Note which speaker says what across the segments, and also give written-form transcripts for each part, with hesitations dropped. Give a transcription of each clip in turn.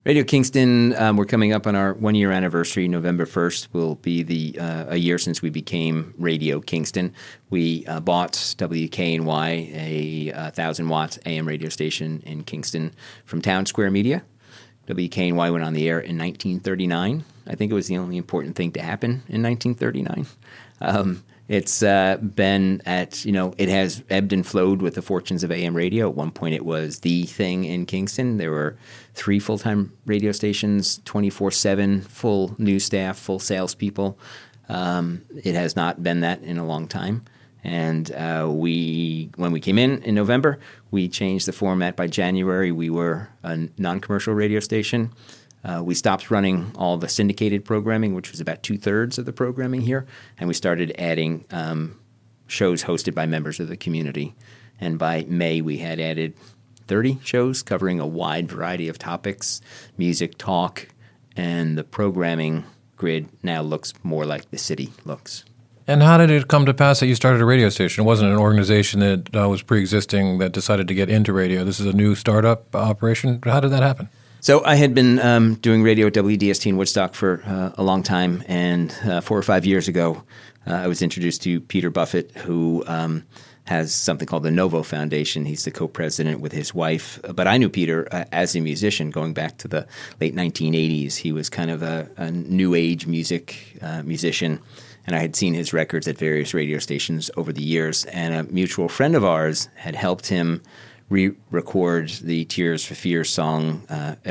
Speaker 1: Radio Kingston, we're coming up on our one-year anniversary. November 1st will be a year since we became Radio Kingston. We bought WKNY, a 1,000-watt AM radio station in Kingston from Town Square Media. WKNY went on the air in 1939. I think it was the only important thing to happen in 1939. It's been it has ebbed and flowed with the fortunes of AM radio. At one point, it was the thing in Kingston. There were 3 full-time radio stations, 24/7, full news staff, full salespeople. It has not been that in a long time. And when we came in November, we changed the format. By January, we were a non-commercial radio station. We stopped running all the syndicated programming, which was about 2/3 of the programming here, and we started adding shows hosted by members of the community. And by May, we had added 30 shows covering a wide variety of topics, music, talk, and the programming grid now looks more like the city looks.
Speaker 2: And how did it come to pass that you started a radio station? It wasn't an organization that was pre-existing that decided to get into radio. This is a new startup operation. How did that happen?
Speaker 1: So I had been doing radio at WDST in Woodstock for a long time, and 4 or 5 years ago, I was introduced to Peter Buffett, who has something called the Novo Foundation. He's the co-president with his wife. But I knew Peter as a musician going back to the late 1980s. He was kind of a new age musician, and I had seen his records at various radio stations over the years. And a mutual friend of ours had helped him re-record the Tears for Fears song,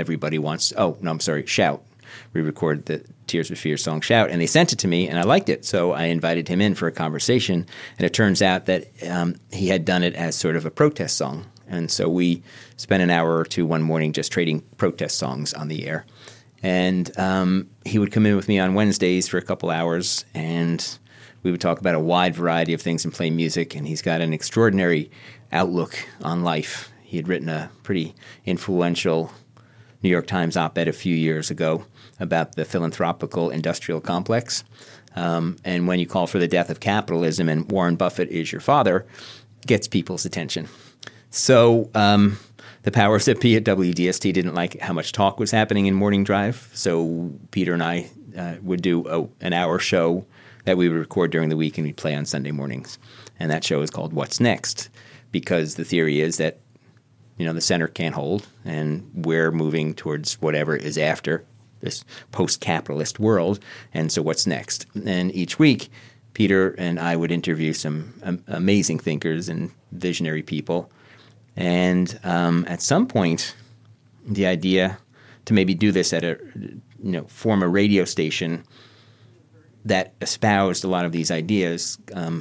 Speaker 1: Shout. Re-record the Tears for Fears song, Shout, and they sent it to me, and I liked it, so I invited him in for a conversation, and it turns out that he had done it as sort of a protest song, and so we spent an hour or two one morning just trading protest songs on the air, and he would come in with me on Wednesdays for a couple hours, and we would talk about a wide variety of things and play music, and he's got an extraordinary outlook on life. He had written a pretty influential New York Times op-ed a few years ago about the philanthropical industrial complex. And when you call for the death of capitalism and Warren Buffett is your father, gets people's attention. So the powers that be at WDST didn't like how much talk was happening in Morning Drive. So Peter and I would do an hour show that we would record during the week and we'd play on Sunday mornings. And that show is called What's Next? Because the theory is that, the center can't hold, and we're moving towards whatever is after this post-capitalist world, and so what's next? And each week, Peter and I would interview some amazing thinkers and visionary people, and at some point, the idea to maybe do this form a radio station that espoused a lot of these ideas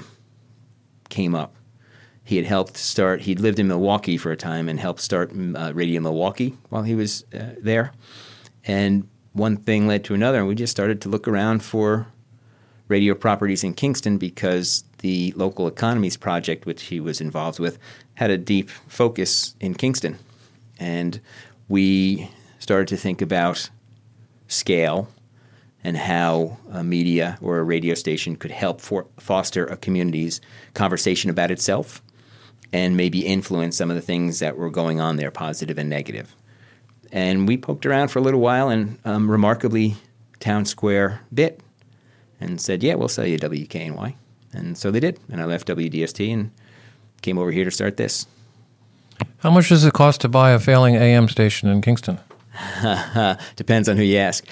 Speaker 1: came up. He'd lived in Milwaukee for a time and helped start Radio Milwaukee while he was there. And one thing led to another, and we just started to look around for radio properties in Kingston because the local economies project, which he was involved with, had a deep focus in Kingston. And we started to think about scale and how a media or a radio station could help foster a community's conversation about itself and maybe influence some of the things that were going on there, positive and negative. And we poked around for a little while, and remarkably, Town Square bit and said, yeah, we'll sell you WKNY. And so they did, and I left WDST and came over here to start this.
Speaker 2: How much does it cost to buy a failing AM station in Kingston?
Speaker 1: Depends on who you ask.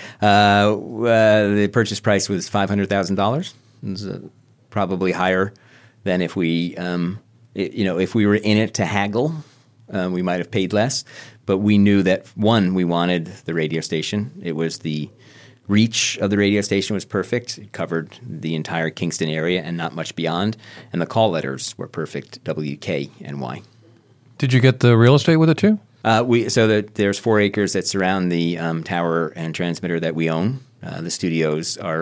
Speaker 1: The purchase price was $500,000. It was probably higher than if we if we were in it to haggle, we might have paid less. But we knew that, one, we wanted the radio station. It was the reach of the radio station was perfect. It covered the entire Kingston area and not much beyond. And the call letters were perfect, WKNY.
Speaker 2: Did you get the real estate with it too?
Speaker 1: There's 4 acres that surround the tower and transmitter that we own. The studios are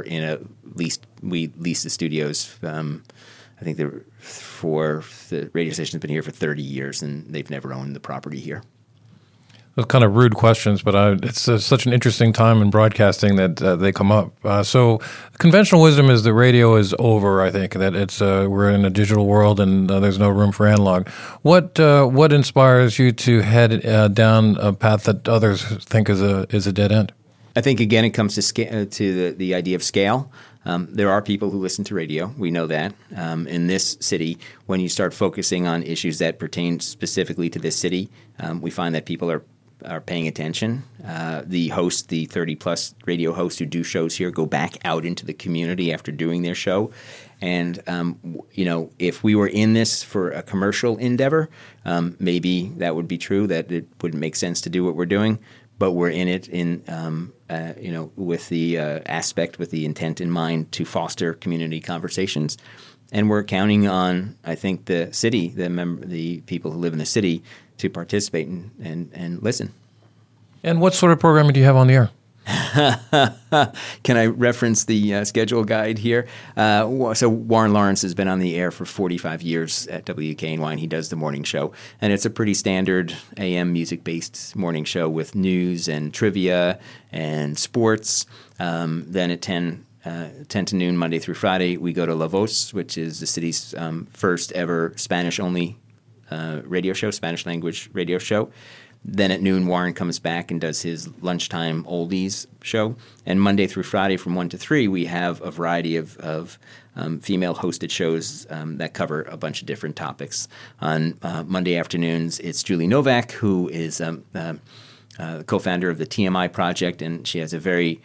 Speaker 1: we lease the studios. I think the radio station's been here for 30 years, and they've never owned the property here.
Speaker 2: Those kind of rude questions, but it's such an interesting time in broadcasting that they come up. So conventional wisdom is that radio is over, I think, that it's we're in a digital world and there's no room for analog. What inspires you to head down a path that others think is a dead end?
Speaker 1: I think, again, it comes to the idea of scale. There are people who listen to radio. We know that. In this city, when you start focusing on issues that pertain specifically to this city, we find that people are paying attention. The 30-plus radio hosts who do shows here go back out into the community after doing their show. And, if we were in this for a commercial endeavor, maybe that would be true, that it wouldn't make sense to do what we're doing. But we're in it with the aspect, with the intent in mind to foster community conversations. And we're counting on, I think, the city, the people who live in the city, to participate and listen.
Speaker 2: And what sort of programming do you have on the air?
Speaker 1: Can I reference the schedule guide here? So Warren Lawrence has been on the air for 45 years at WKNY, and he does the morning show. And it's a pretty standard AM music-based morning show with news and trivia and sports. Then at 10 to noon, Monday through Friday, we go to La Voz, which is the city's first ever Spanish-only radio show, Spanish-language radio show. Then at noon, Warren comes back and does his lunchtime oldies show. And Monday through Friday from 1 to 3, we have a variety of female-hosted shows that cover a bunch of different topics. On Monday afternoons, it's Julie Novak, who is the co-founder of the TMI Project, and she has a very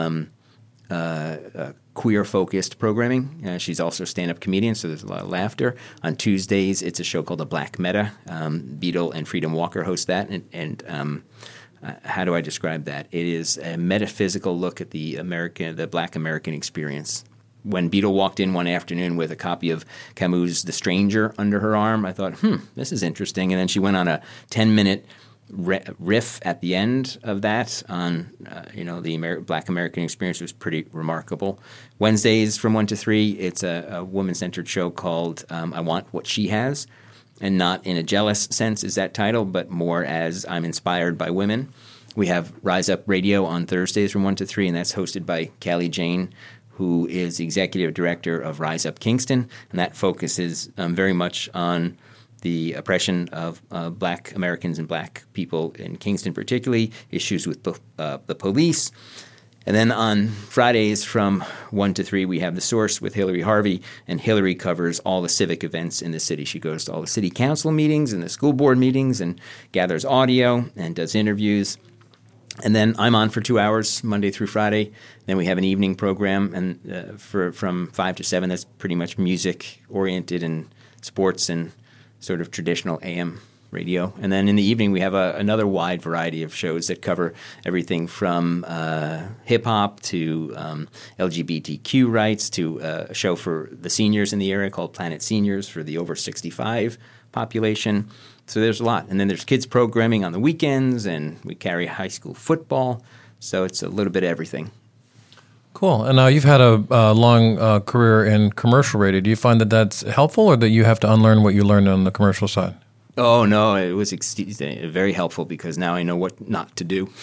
Speaker 1: queer-focused programming. She's also a stand-up comedian, so there's a lot of laughter. On Tuesdays, it's a show called The Black Meta. Beetle and Freedom Walker host that, and how do I describe that? It is a metaphysical look at the Black American experience. When Beetle walked in one afternoon with a copy of Camus' The Stranger under her arm, I thought, this is interesting. And then she went on a 10-minute riff at the end of that on, the Black American experience. Was pretty remarkable. Wednesdays from 1 to 3, it's a woman-centered show called I Want What She Has, and not in a jealous sense is that title, but more as I'm inspired by women. We have Rise Up Radio on Thursdays from 1 to 3, and that's hosted by Callie Jane, who is the executive director of Rise Up Kingston, and that focuses very much on the oppression of Black Americans and Black people in Kingston particularly, issues with the police. And then on Fridays from 1 to 3, we have The Source with Hillary Harvey, and Hillary covers all the civic events in the city. She goes to all the city council meetings and the school board meetings and gathers audio and does interviews. And then I'm on for 2 hours, Monday through Friday. Then we have an evening program and from 5 to 7. That's pretty much music-oriented and sports and sort of traditional AM radio. And then in the evening, we have another wide variety of shows that cover everything from hip-hop to LGBTQ rights to a show for the seniors in the area called Planet Seniors for the over 65 population. So there's a lot. And then there's kids programming on the weekends, and we carry high school football. So it's a little bit of everything.
Speaker 2: Cool. And you've had a long career in commercial radio. Do you find that that's helpful, or that you have to unlearn what you learned on the commercial side?
Speaker 1: Oh, no. It was very helpful because now I know what not to do.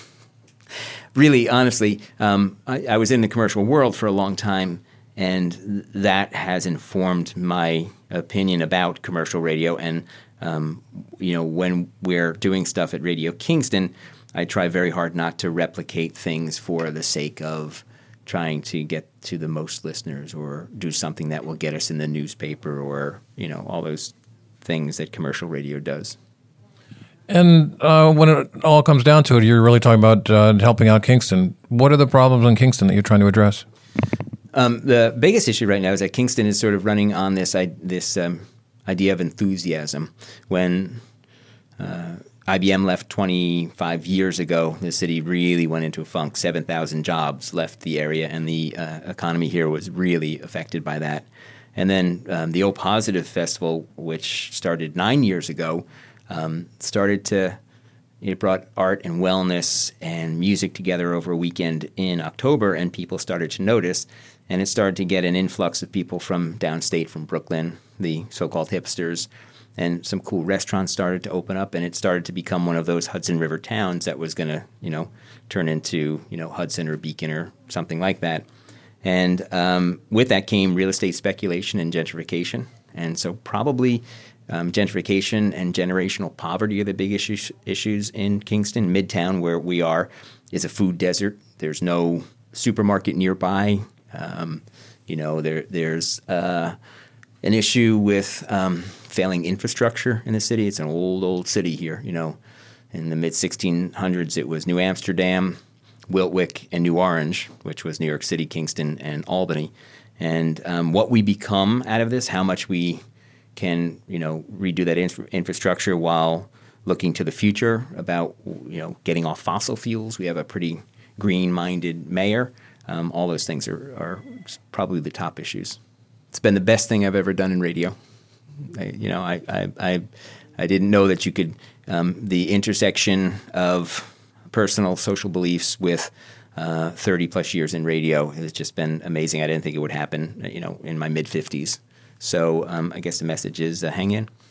Speaker 1: Really, honestly, I was in the commercial world for a long time, and that has informed my opinion about commercial radio. And, when we're doing stuff at Radio Kingston, I try very hard not to replicate things for the sake of trying to get to the most listeners or do something that will get us in the newspaper or, all those things that commercial radio does.
Speaker 2: And when it all comes down to it, you're really talking about helping out Kingston. What are the problems in Kingston that you're trying to address?
Speaker 1: The biggest issue right now is that Kingston is sort of running on this idea of enthusiasm. When IBM left 25 years ago, the city really went into a funk. 7,000 jobs left the area, and the economy here was really affected by that. And then the O Positive Festival, which started 9 years ago, it brought art and wellness and music together over a weekend in October, and people started to notice. And it started to get an influx of people from downstate, from Brooklyn, the so-called hipsters, and some cool restaurants started to open up, and it started to become one of those Hudson River towns that was going to, turn into, Hudson or Beacon or something like that. And with that came real estate speculation and gentrification. And so probably gentrification and generational poverty are the big issues in Kingston. Midtown, where we are, is a food desert. There's no supermarket nearby. There's an issue with failing infrastructure in the city. It's an old city here. In the mid-1600s, it was New Amsterdam, Wiltwyck, and New Orange, which was New York City, Kingston, and Albany. And what we become out of this, how much we can, redo that infrastructure while looking to the future about, getting off fossil fuels. We have a pretty green-minded mayor. All those things are probably the top issues. It's been the best thing I've ever done in radio. I didn't know that you could the intersection of personal social beliefs with 30 plus years in radio has just been amazing. I didn't think it would happen, in my mid 50s. So I guess the message is hang in.